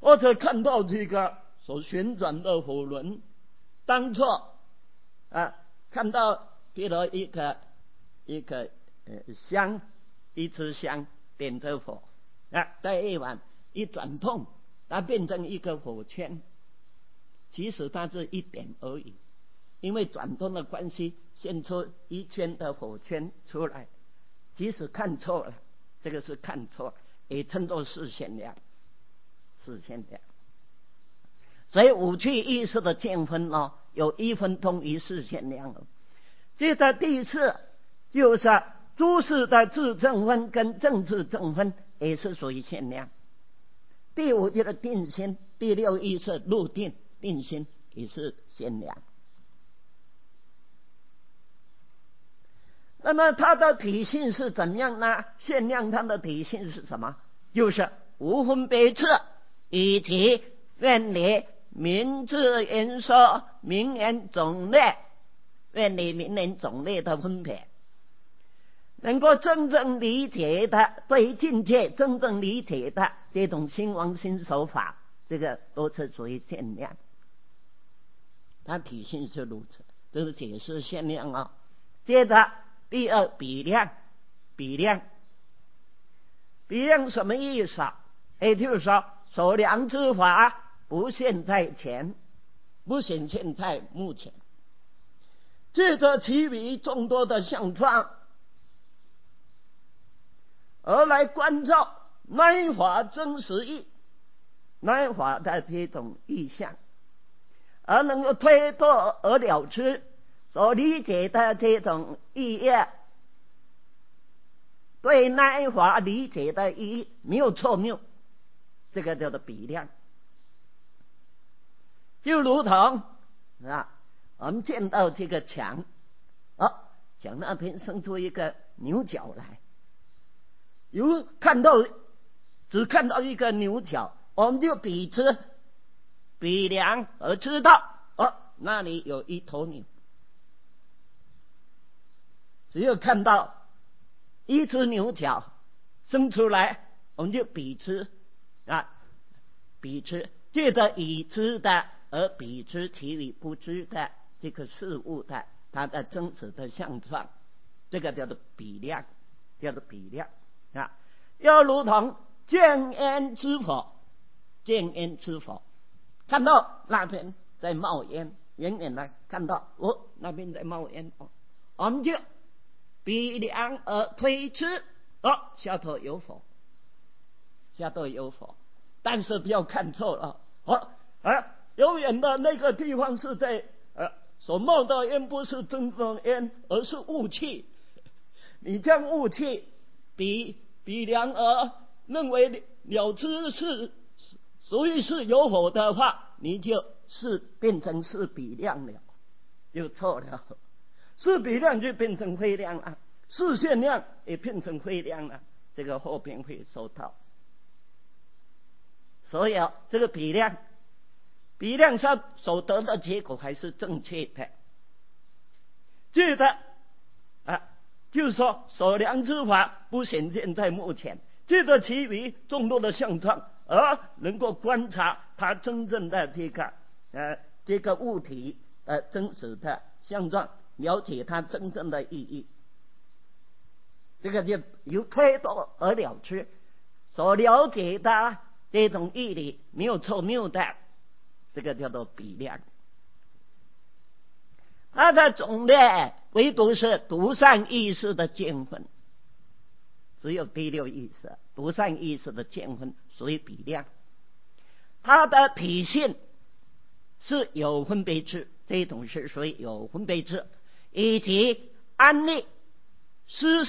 或者看到这个所旋转的火轮，当作看到比如一个香，一支香点着火在夜晚一转动，它变成一个火圈，其实它是一点而已，因为转动的关系现出一圈的火圈出来，即使看错了，这个是看错，也称作视线量。所以五趣意识的见分有一分通于视线量。接着第四就是诸事的自证分跟政治证分也是属于限量。第五就是定心，第六意识入定，定心也是限量。那么它的体性是怎样呢？限量它的体性是什么？就是无分别次以及愿理名字言说名言种类，愿理名言种类的分别，能够真正理解的，对境界真正理解的这种心王心手法，这个都是属于限量。它体性是如此，这是解释限量接着第二比量，比量什么意思也就是说所量之法不现在前，不显现在目前，借着其余众多的相状而来关照乃法真实义，乃法的这种意象，而能够推脱而了之，所理解的这种意义，对乃法理解的意义没有错谬，这个叫做比量。就如同我们见到这个墙，墙那边生出一个牛角来，只看到一个牛角，我们就比量而知道那里有一头牛。只有看到一只牛角生出来，我们就比之，借着已知的而比之其余不知的这个事物的它的真实的相状，这个叫做比量，要如同见烟之火，看到那边在冒烟，远远的看到那边在冒烟，我们就比量而推知下头有火，但是不要看错了永远的那个地方是在所冒的烟不是真正烟，而是雾气。你将雾气比量而认为了知是所以是有火的话，你就是变成是比量了，就错了。是比量就变成非量了，是限量也变成非量了，这个后边会收到。所以这个比量上所得的结果还是正确的。记得就是说所量之法不显现在目前，借着其余众多的相状而能够观察它真正的这个物体真实的相状，了解它真正的意义，这个就由推脱而了之，所了解的这种义理没有错谬的，这个叫做比量。它的种类唯独是独善意识的见分，只有第六意识独善意识的见分属于比量。它的体性是有分别智，这种是属于有分别智，以及安立施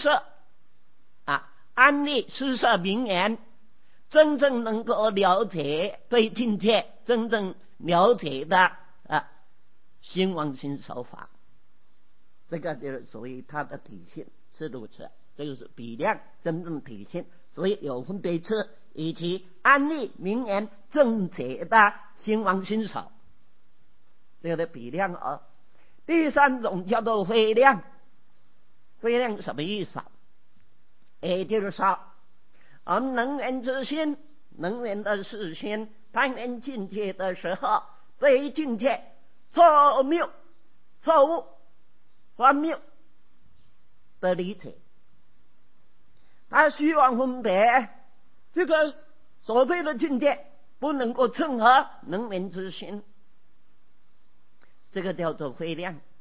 设名言，真正能够了解对境界真正了解的心王心手法，这个就是属于它的体性是如此，这就是比量真正体性，所以有分别智以及安立名言正解的心王心手，这个比量第三种叫做非量，非量什么意思也就是说我们能言之心能源的实现攀缘境界的时候，对境界错谬、错误、荒谬的理解，他希望分别这个所谓的境界不能够称合能源之心，这个叫做慧量。